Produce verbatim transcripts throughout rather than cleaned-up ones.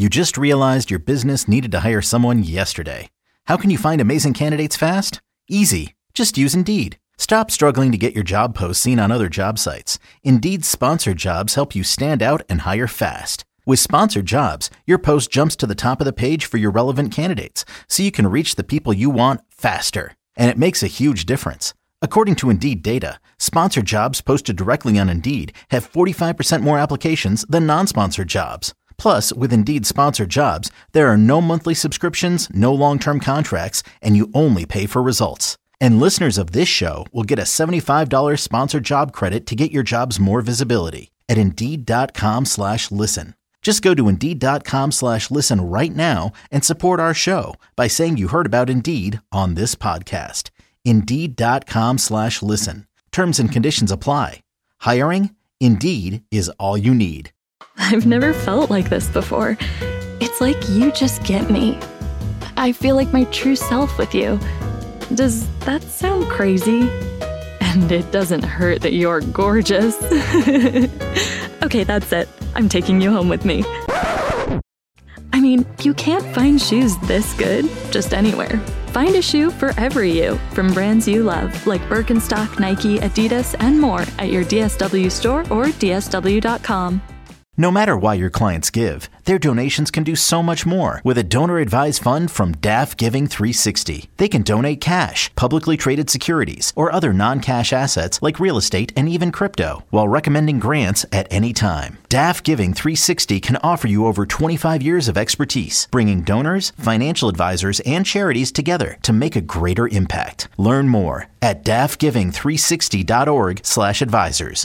You just realized your business needed to hire someone yesterday. How can you find amazing candidates fast? Easy. Just use Indeed. Stop struggling to get your job posts seen on other job sites. Indeed's sponsored jobs help you stand out and hire fast. With sponsored jobs, your post jumps to the top of the page for your relevant candidates, so you can reach the people you want faster. And it makes a huge difference. According to Indeed data, sponsored jobs posted directly on Indeed have forty-five percent more applications than non-sponsored jobs. Plus, with Indeed sponsored jobs, there are no monthly subscriptions, no long-term contracts, and you only pay for results. And listeners of this show will get a seventy-five dollars sponsored job credit to get your jobs more visibility at Indeed.com slash listen. Just go to Indeed.com slash listen right now and support our show by saying you heard about Indeed on this podcast. Indeed.com slash listen. Terms and conditions apply. Hiring? Indeed is all you need. I've never felt like this before. It's like you just get me. I feel like my true self with you. Does that sound crazy? And it doesn't hurt that you're gorgeous. Okay, that's it. I'm taking you home with me. I mean, you can't find shoes this good just anywhere. Find a shoe for every you from brands you love, like Birkenstock, Nike, Adidas, and more at your D S W store or D S W dot com. No matter why your clients give, their donations can do so much more with a donor-advised fund from D A F Giving three sixty. They can donate cash, publicly traded securities, or other non-cash assets like real estate and even crypto, while recommending grants at any time. D A F Giving three sixty can offer you over twenty-five years of expertise, bringing donors, financial advisors, and charities together to make a greater impact. Learn more at D A F giving three sixty dot org slash advisors.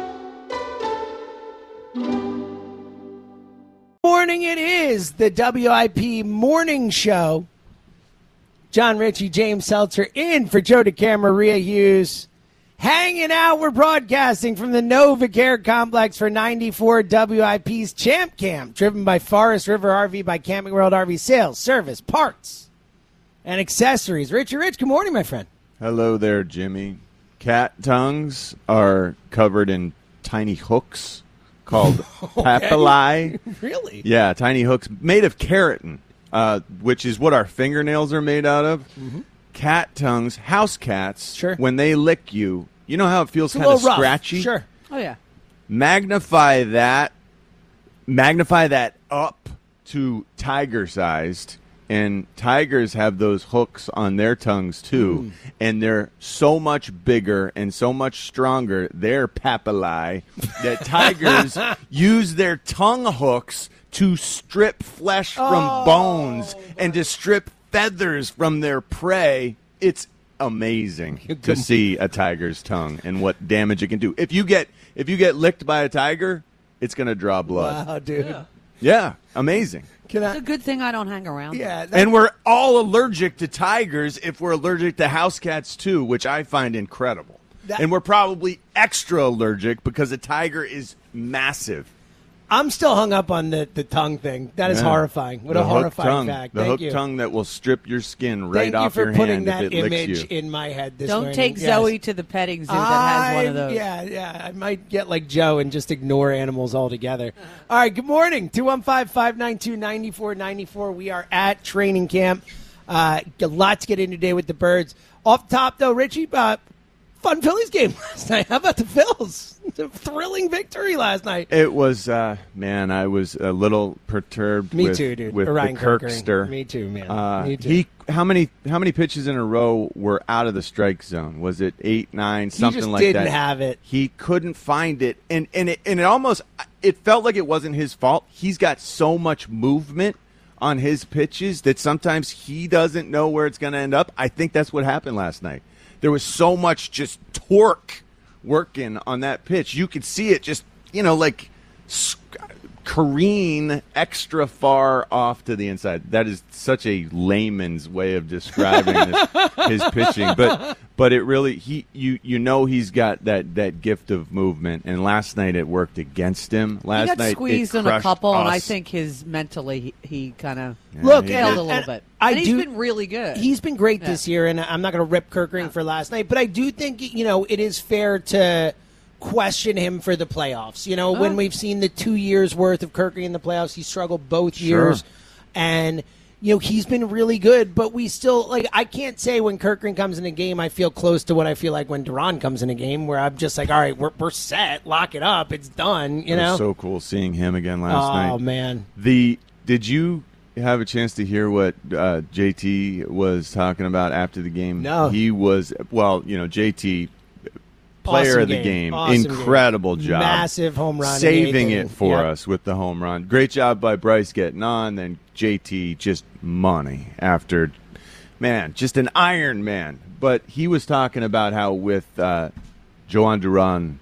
Morning, it is the W I P Morning Show. John Ritchie, James Seltzer in for Joe DeCamera, Maria Hughes. Hanging out, we're broadcasting from the NovaCare Complex for ninety-four W I P's Champ Camp, driven by Forest River R V by Camping World R V Sales, Service, Parts, and Accessories. Richie Rich, good morning, my friend. Hello there, Jimmy. Cat tongues are covered in tiny hooks called okay. papillae. Really? Yeah, tiny hooks made of keratin, uh, which is what our fingernails are made out of. Mm-hmm. Cat tongues, house cats, sure. when they lick you, you know how it feels kind of scratchy? Sure. Oh, yeah. Magnify that, magnify that up to tiger-sized, and tigers have those hooks on their tongues, too, mm. and they're so much bigger and so much stronger, their papillae, that tigers use their tongue hooks to strip flesh from oh, bones and to strip feathers from their prey. It's amazing to see a tiger's tongue and what damage it can do. If you get if you get licked by a tiger, it's going to draw blood. Wow, dude. Yeah, yeah amazing. Can I, it's a good thing I don't hang around. Yeah, and we're all allergic to tigers if we're allergic to house cats too, which I find incredible. That, and we're probably extra allergic because a tiger is massive. I'm still hung up on the, the tongue thing. That is yeah. horrifying. What the a horrifying tongue, fact. The Thank hooked you. tongue that will strip your skin right Thank off you your for putting hand that if it image licks you. in my head this Don't morning. take yes. Zoe to the petting zoo that I, has one of those. Yeah, yeah. I might get like Joe and just ignore animals altogether. All right, good morning. two one five, five nine two, nine four nine four. We are at training camp. Uh, a lot to get in today with the Birds. Off the top, though, Richie, uh, fun Phillies game last night. How about the Phils? A thrilling victory last night. It was, uh, man, I was a little perturbed Me with, too, dude. with Ryan the Kirkster. Me too, man. Uh, Me too. He, how many how many pitches in a row were out of the strike zone? Was it eight, nine, something he just like didn't that? have it. He couldn't find it, and and it, and it almost it felt like it wasn't his fault. He's got so much movement on his pitches that sometimes he doesn't know where it's going to end up. I think that's what happened last night. There was so much just torque working on that pitch. You could see it just, you know, like sc- careen extra far off to the inside. That is such a layman's way of describing his, his pitching, but but it really he you you know he's got that, that gift of movement, and last night it worked against him. Last he got night squeezed it on a couple, us. and I think his mentally he, he kind of yeah, look failed and, a little and bit. I and he's do, been really good. He's been great yeah. this year, and I'm not going to rip Kirkring yeah. for last night, but I do think you know it is fair to question him for the playoffs. You know, oh. when we've seen the two years worth of Kerkering in the playoffs, he struggled both sure. years. And, you know, he's been really good, but we still, like, I can't say when Kerkering comes in a game, I feel close to what I feel like when Duran comes in a game, where I'm just like, all right, we're, we're set, lock it up, it's done, you it know? was so cool seeing him again last oh, night. Oh, man. The, did you have a chance to hear what uh, J T was talking about after the game? No. He was, well, you know, J T, player awesome of the game, game, awesome incredible game. job. Massive home run. Saving it for yep. us with the home run. Great job by Bryce getting on, then J T just money after, man, just an Iron Man. But he was talking about how with uh, Jhoan Duran,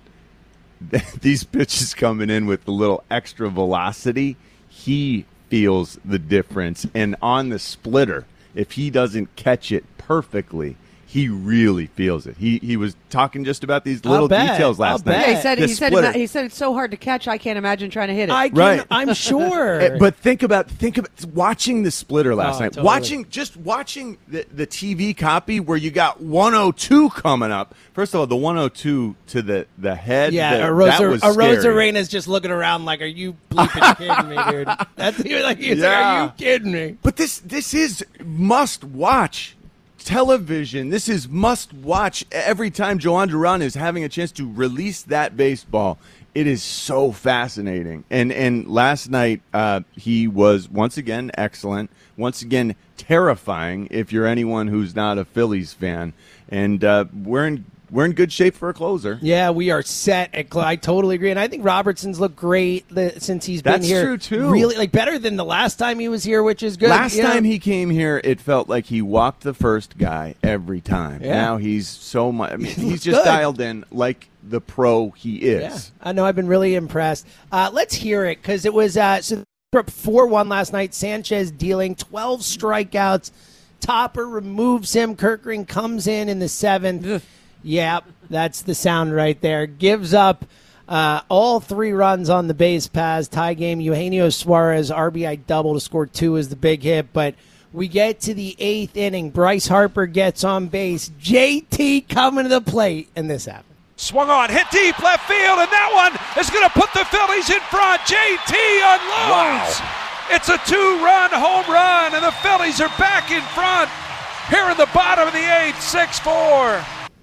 these pitches coming in with a little extra velocity, he feels the difference. And on the splitter, if he doesn't catch it perfectly, he really feels it. He he was talking just about these little details last night. Yeah, he said The he said splitter. he said it's so hard to catch. I can't imagine trying to hit it. I can, Right. I'm sure. But think about think about watching the splitter last Oh, night. totally. Watching just watching the, the T V copy where you got one oh two coming up. First of all, the one oh two to the, the head. Yeah, the, a Rosa, that was a Rosa scary. Reina's just looking around like, are you bleeping kidding me, dude? That's he was like, he's like, Yeah. are you kidding me? But this this is must watch television. This is must watch every time Jhoan Duran is having a chance to release that baseball. It is so fascinating. And and last night uh, he was once again excellent. Once again terrifying if you're anyone who's not a Phillies fan. And uh, we're in we're in good shape for a closer. Yeah, we are set. At cl- I totally agree, and I think Robertson's looked great the, since he's been That's here. true, too. Really, like better than the last time he was here, which is good. Last you know? time he came here, it felt like he walked the first guy every time. Yeah. Now he's so much. I mean, he's just good. dialed in like the pro he is. Yeah, I know. I've been really impressed. Uh, let's hear it because it was uh, so they were up four one last night. Sanchez dealing twelve strikeouts. Topper removes him. Kerkering comes in in the seventh. Yep, that's the sound right there. Gives up uh, all three runs on the base pass. Tie game. Eugenio Suarez R B I double to score two is the big hit. But we get to the eighth inning. Bryce Harper gets on base. J T coming to the plate, and this happens. Swung on, hit deep left field, and that one is going to put the Phillies in front. J T unloads. Wow. It's a two-run home run, and the Phillies are back in front here in the bottom of the eighth, six four.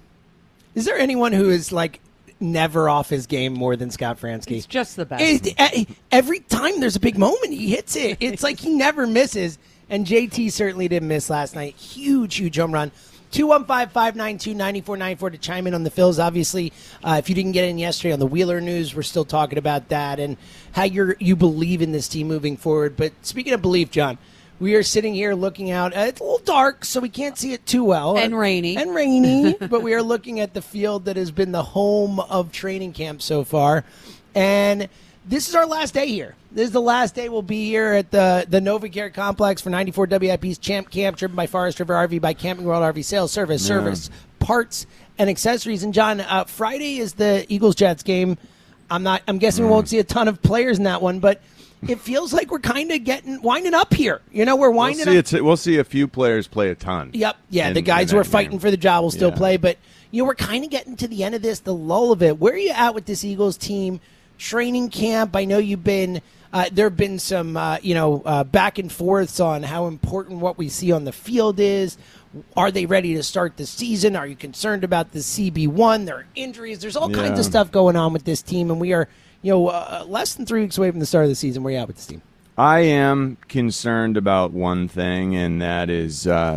Is there anyone who is, like, never off his game more than Scott Franzke? He's just the best. It, it, every time there's a big moment, he hits it. It's like he never misses, and J T certainly didn't miss last night. Huge, huge home run. two one five, five nine two, nine four nine four to chime in on the Phils. Obviously, uh, if you didn't get in yesterday on the Wheeler News, we're still talking about that and how you're, you believe in this team moving forward. But speaking of belief, John, we are sitting here looking out. Uh, it's a little dark, so we can't see it too well. And rainy. And rainy, but we are looking at the field that has been the home of training camp so far. And this is our last day here. This is the last day we'll be here at the, the NovaCare Complex for ninety-four W I P's Champ Camp, driven by Forest River R V, by Camping World R V Sales, Service, Yeah. Service, Parts, and Accessories. And, John, uh, Friday is the Eagles-Jets game. I'm not. I'm guessing Mm. we won't see a ton of players in that one, but it feels like we're kind of getting winding up here. You know, we're We'll winding see, up. a t- we'll see a few players play a ton. Yep. Yeah, in- the guys in who are that fighting game. for the job will still Yeah. play. But, you know, we're kind of getting to the end of this, the lull of it. Where are you at with this Eagles team? Training camp, I know you've been uh, – there have been some, uh, you know, uh, back and forths on how important what we see on the field is. Are they ready to start the season? Are you concerned about the C B one? There are injuries. There's all kinds Yeah. of stuff going on with this team, and we are, you know, uh, less than three weeks away from the start of the season. Where are you at with this team? I am concerned about one thing, and that is uh,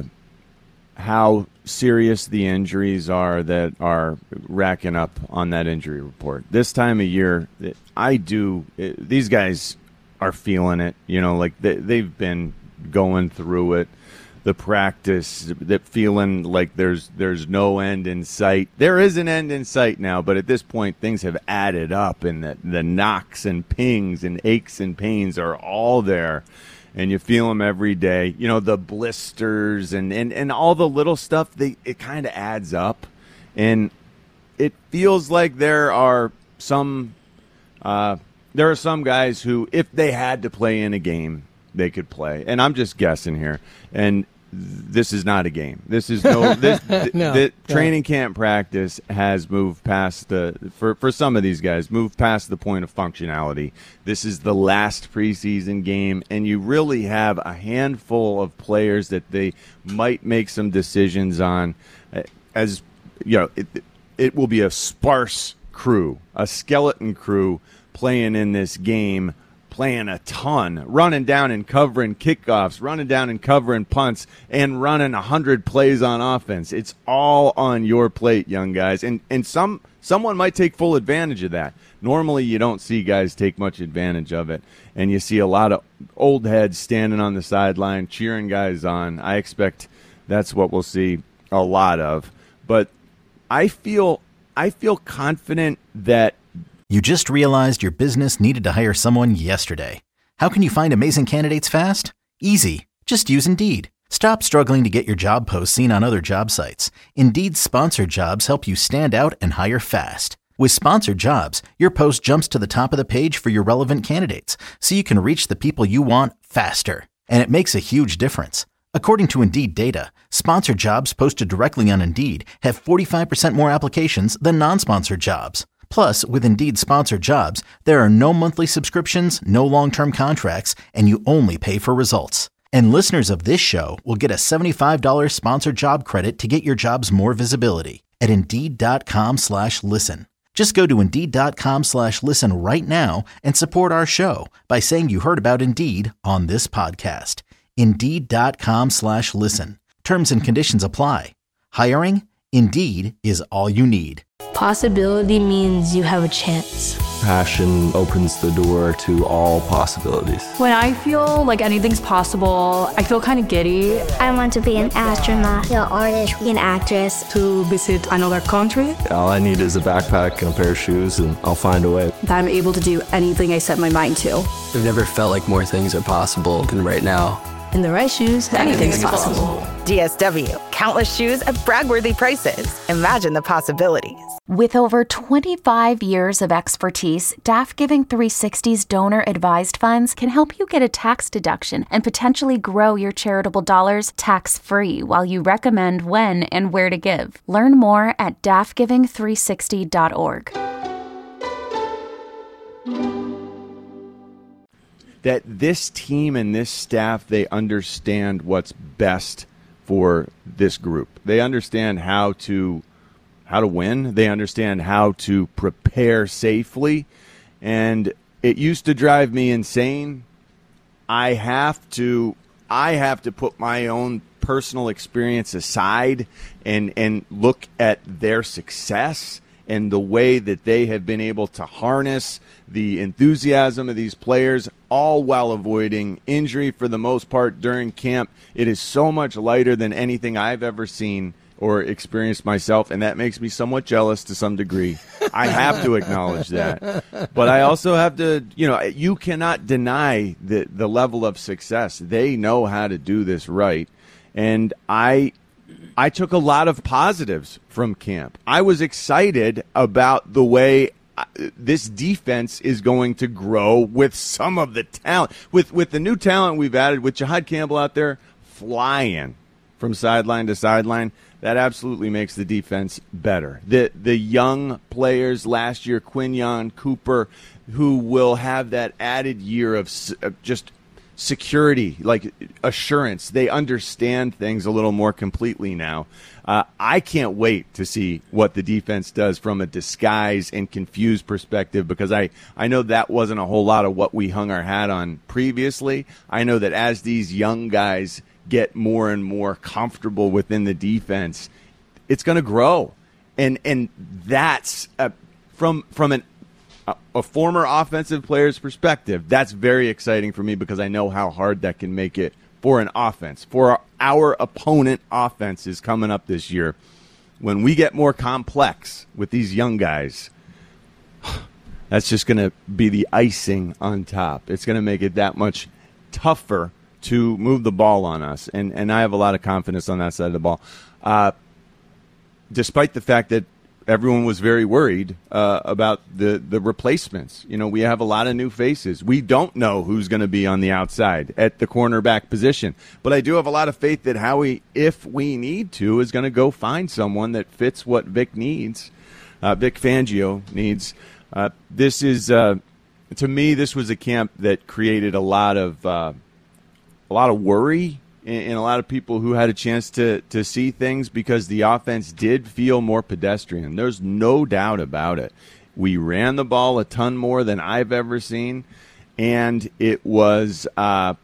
how serious the injuries are that are racking up on that injury report. This time of year, I do. It, these guys are feeling it. You know, like they, they've been going through it. The practice, that feeling like there's there's no end in sight. There is an end in sight now, but at this point, things have added up, and the, the knocks and pings and aches and pains are all there, and you feel them every day. You know, the blisters and, and, and all the little stuff, they it kind of adds up, and it feels like there are some uh, there are some guys who, if they had to play in a game, they could play. And I'm just guessing here. And this is not a game. This is no. This th- no, th- no. Training camp practice has moved past the for for some of these guys moved past the point of functionality. This is the last preseason game, and you really have a handful of players that they might make some decisions on. As you know, it, it will be a sparse crew, a skeleton crew playing in this game. Playing a ton, running down and covering kickoffs, running down and covering punts, and running one hundred plays on offense. It's all on your plate, young guys. And and some someone might take full advantage of that. Normally, you don't see guys take much advantage of it. And you see a lot of old heads standing on the sideline, cheering guys on. I expect that's what we'll see a lot of. But I feel I feel confident that You just realized your business needed to hire someone yesterday. How can you find amazing candidates fast? Easy. Just use Indeed. Stop struggling to get your job posts seen on other job sites. Indeed's sponsored jobs help you stand out and hire fast. With sponsored jobs, your post jumps to the top of the page for your relevant candidates, so you can reach the people you want faster. And it makes a huge difference. According to Indeed data, sponsored jobs posted directly on Indeed have forty-five percent more applications than non-sponsored jobs. Plus, with Indeed sponsored jobs, there are no monthly subscriptions, no long-term contracts, and you only pay for results. And listeners of this show will get a seventy-five dollars sponsored job credit to get your jobs more visibility at Indeed.com slash listen. Just go to Indeed.com slash listen right now and support our show by saying you heard about Indeed on this podcast. Indeed.com slash listen. Terms and conditions apply. Hiring? Indeed is all you need. Possibility means you have a chance. Passion opens the door to all possibilities. When I feel like anything's possible, I feel kind of giddy. I want to be an astronaut, an artist, an actress. To visit another country. All I need is a backpack and a pair of shoes, and I'll find a way. That I'm able to do anything I set my mind to. I've never felt like more things are possible than right now. In the right shoes, anything's possible. D S W. Countless shoes at brag-worthy prices. Imagine the possibilities. With over twenty-five years of expertise, D A F Giving three sixty's donor-advised funds can help you get a tax deduction and potentially grow your charitable dollars tax-free while you recommend when and where to give. Learn more at D A F giving three sixty dot org. That this team and this staff, they understand what's best for this group. They understand how to how to win. They understand how to prepare safely. And it used to drive me insane. I have to I have to put my own personal experience aside and and look at their success and the way that they have been able to harness the enthusiasm of these players, all while avoiding injury for the most part during camp. It is so much lighter than anything I've ever seen or experienced myself, and that makes me somewhat jealous to some degree. I have to acknowledge that. But I also have to, you know, you cannot deny the, the level of success. They know how to do this right. And I I took a lot of positives from camp. I was excited about the way this defense is going to grow with some of the talent. With with the new talent we've added, with Jihad Campbell out there flying from sideline to sideline, that absolutely makes the defense better. The the young players last year, Quinyon, Cooper, who will have that added year of uh, just security, like assurance. They understand things a little more completely now. Uh, I can't wait to see what the defense does from a disguise and confused perspective, because I, I know that wasn't a whole lot of what we hung our hat on previously. I know that as these young guys get more and more comfortable within the defense, it's going to grow. And and that's uh, from from an a former offensive player's perspective, that's very exciting for me, because I know how hard that can make it for an offense, for our, our opponent offenses coming up this year. When we get more complex with these young guys, that's just going to be the icing on top. It's going to make it that much tougher to move the ball on us, and, and I have a lot of confidence on that side of the ball. Uh, despite the fact that everyone was very worried uh, about the, the replacements. You know, we have a lot of new faces. We don't know who's going to be on the outside at the cornerback position. But I do have a lot of faith that Howie, if we need to, is going to go find someone that fits what Vic needs, uh, Vic Fangio needs. Uh, this is, uh, to me, this was a camp that created a lot of uh, a lot of worry and a lot of people who had a chance to, to see things because the offense did feel more pedestrian. There's no doubt about it. We ran the ball a ton more than I've ever seen, and it was uh,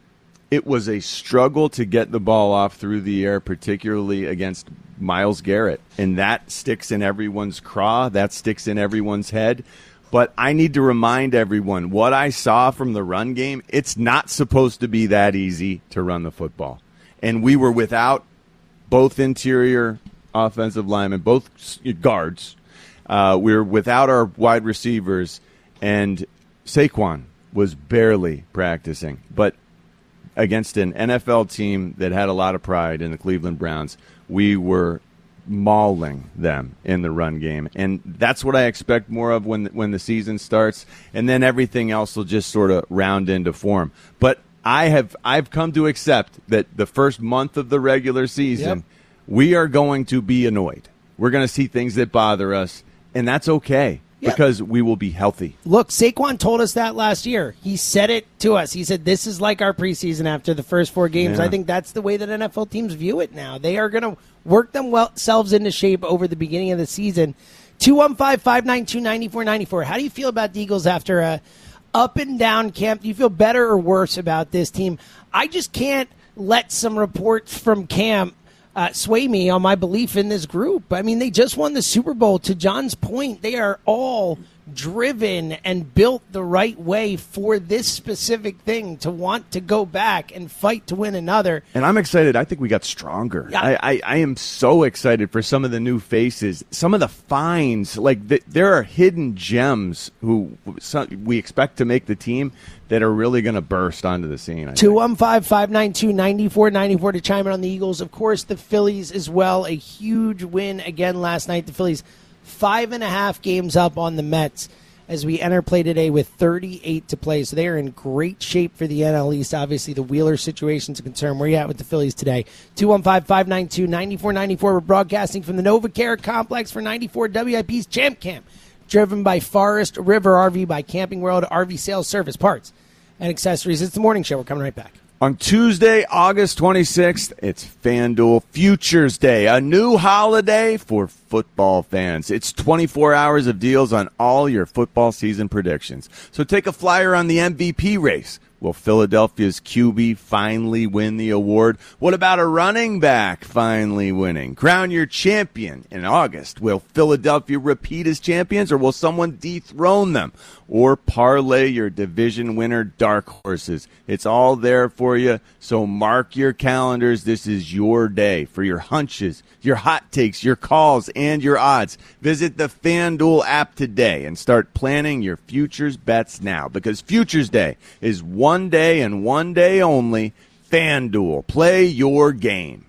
it was a struggle to get the ball off through the air, particularly against Myles Garrett. And that sticks in everyone's craw. That sticks in everyone's head. But I need to remind everyone, what I saw from the run game, it's not supposed to be that easy to run the football. And we were without both interior offensive linemen, both guards. Uh, we were without our wide receivers, and Saquon was barely practicing. But against an N F L team that had a lot of pride in the Cleveland Browns, we were mauling them in the run game, and that's what I expect more of when when the season starts, and then everything else will just sort of round into form. But I have I've come to accept that the first month of the regular season, yep, we are going to be annoyed. We're going to see things that bother us, and that's okay. Yep. Because we will be healthy. Look, Saquon told us that last year. He said it to us. He said, this is like our preseason after the first four games. Yeah. I think that's the way that N F L teams view it now. They are going to work themselves into shape over the beginning of the season. two one five, five nine two, nine four nine four. How do you feel about the Eagles after a up and down camp? Do you feel better or worse about this team? I just can't let some reports from camp Uh, sway me on my belief in this group. I mean, they just won the Super Bowl. To John's point, they are all driven and built the right way for this specific thing, to want to go back and fight to win another. And I'm excited. I think we got stronger. Yeah. I, I, I am so excited for some of the new faces, some of the finds. Like the, there are hidden gems who some, we expect to make the team that are really going to burst onto the scene. two one five, five nine two, nine four nine four to chime in on the Eagles. Of course, the Phillies as well. A huge win again last night. The Phillies five and a half games up on the Mets as we enter play today with thirty-eight to play. So they are in great shape for the N L East. Obviously, the Wheeler situation's a concern. Where are you at with the Phillies today? two one five, five nine two, nine four nine four. We're broadcasting from the NovaCare Complex for ninety-four W I P's Champ Camp. Driven by Forest River R V by Camping World R V Sales, Service, Parts, and Accessories. It's the morning show. We're coming right back. On Tuesday, August twenty-sixth, it's FanDuel Futures Day, a new holiday for football fans. It's twenty-four hours of deals on all your football season predictions. So take a flyer on the M V P race. Will Philadelphia's Q B finally win the award? What about a running back finally winning? Crown your champion in August. Will Philadelphia repeat as champions, or will someone dethrone them? Or parlay your division winner dark horses. It's all there for you, so mark your calendars. This is your day for your hunches, your hot takes, your calls, and your odds. Visit the FanDuel app today and start planning your futures bets now, because Futures Day is one day and one day only. FanDuel, play your game.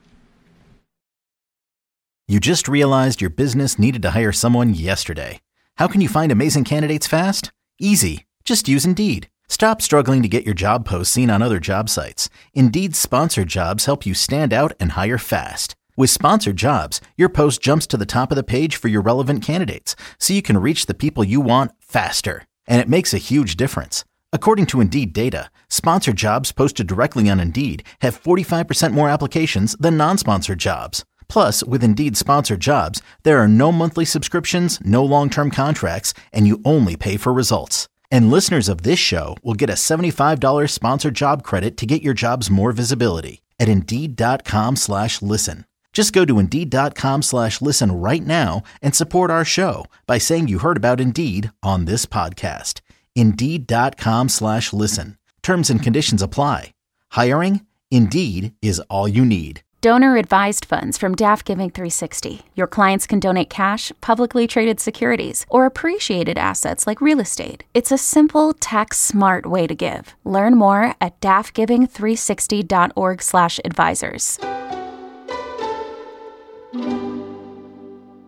You just realized your business needed to hire someone yesterday. How can you find amazing candidates fast? Easy. Just use Indeed. Stop struggling to get your job posts seen on other job sites. Indeed's sponsored jobs help you stand out and hire fast. With sponsored jobs, your post jumps to the top of the page for your relevant candidates, so you can reach the people you want faster. And it makes a huge difference. According to Indeed data, sponsored jobs posted directly on Indeed have forty-five percent more applications than non-sponsored jobs. Plus, with Indeed sponsored jobs, there are no monthly subscriptions, no long-term contracts, and you only pay for results. And listeners of this show will get a seventy-five dollars sponsored job credit to get your jobs more visibility at Indeed.com slash listen. Just go to Indeed.com slash listen right now and support our show by saying you heard about Indeed on this podcast. Indeed.com slash listen. Terms and conditions apply. Hiring? Indeed is all you need. Donor-advised funds from Daft Giving three sixty. Your clients can donate cash, publicly traded securities, or appreciated assets like real estate. It's a simple, tax-smart way to give. Learn more at daft giving three sixty dot org slash advisors.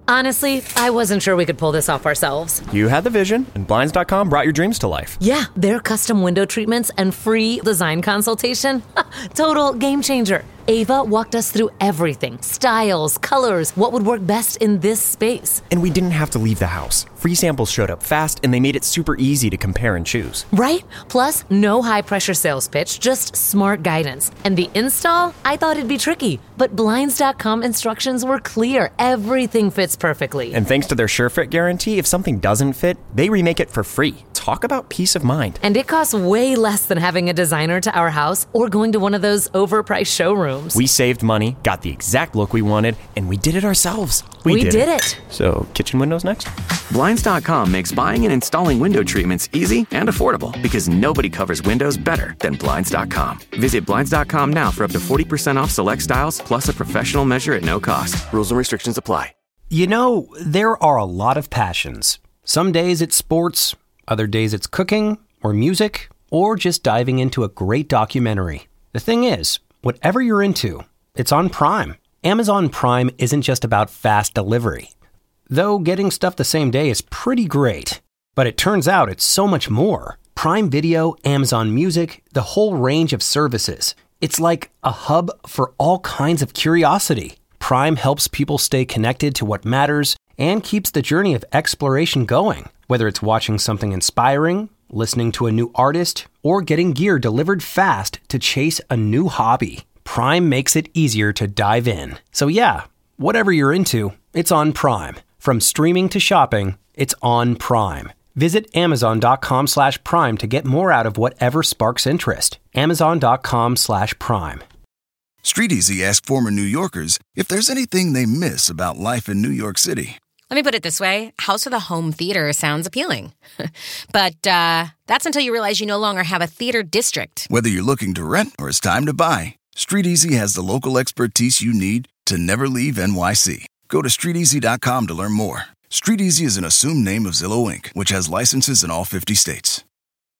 Honestly, I wasn't sure we could pull this off ourselves. You had the vision, and Blinds dot com brought your dreams to life. Yeah, their custom window treatments and free design consultation. Total game changer. Ava walked us through everything. Styles, colors, what would work best in this space. And we didn't have to leave the house. Free samples showed up fast, and they made it super easy to compare and choose. Right? Plus, no high-pressure sales pitch, just smart guidance. And the install? I thought it'd be tricky. But Blinds dot com instructions were clear. Everything fits perfectly. And thanks to their SureFit guarantee, if something doesn't fit, they remake it for free. Talk about peace of mind. And it costs way less than having a designer to our house or going to one of those overpriced showrooms. We saved money, got the exact look we wanted, and we did it ourselves. We, we did, did it. it. So, kitchen windows next? Blinds dot com makes buying and installing window treatments easy and affordable because nobody covers windows better than Blinds dot com. Visit Blinds dot com now for up to forty percent off select styles plus a professional measure at no cost. Rules and restrictions apply. You know, there are a lot of passions. Some days it's sports, other days it's cooking or music or just diving into a great documentary. The thing is, whatever you're into, it's on Prime. Amazon Prime isn't just about fast delivery. Though getting stuff the same day is pretty great. But it turns out it's so much more. Prime Video, Amazon Music, the whole range of services. It's like a hub for all kinds of curiosity. Prime helps people stay connected to what matters and keeps the journey of exploration going. Whether it's watching something inspiring, listening to a new artist, or getting gear delivered fast to chase a new hobby, Prime makes it easier to dive in. So yeah, whatever you're into, it's on Prime. From streaming to shopping, it's on Prime. Visit Amazon dot com slash Prime to get more out of whatever sparks interest. Amazon dot com slash Prime. StreetEasy asked former New Yorkers if there's anything they miss about life in New York City. Let me put it this way. House with a home theater sounds appealing. But uh, that's until you realize you no longer have a theater district. Whether you're looking to rent or it's time to buy, StreetEasy has the local expertise you need to never leave N Y C. Go to street easy dot com to learn more. StreetEasy is an assumed name of Zillow Incorporated, which has licenses in all fifty states.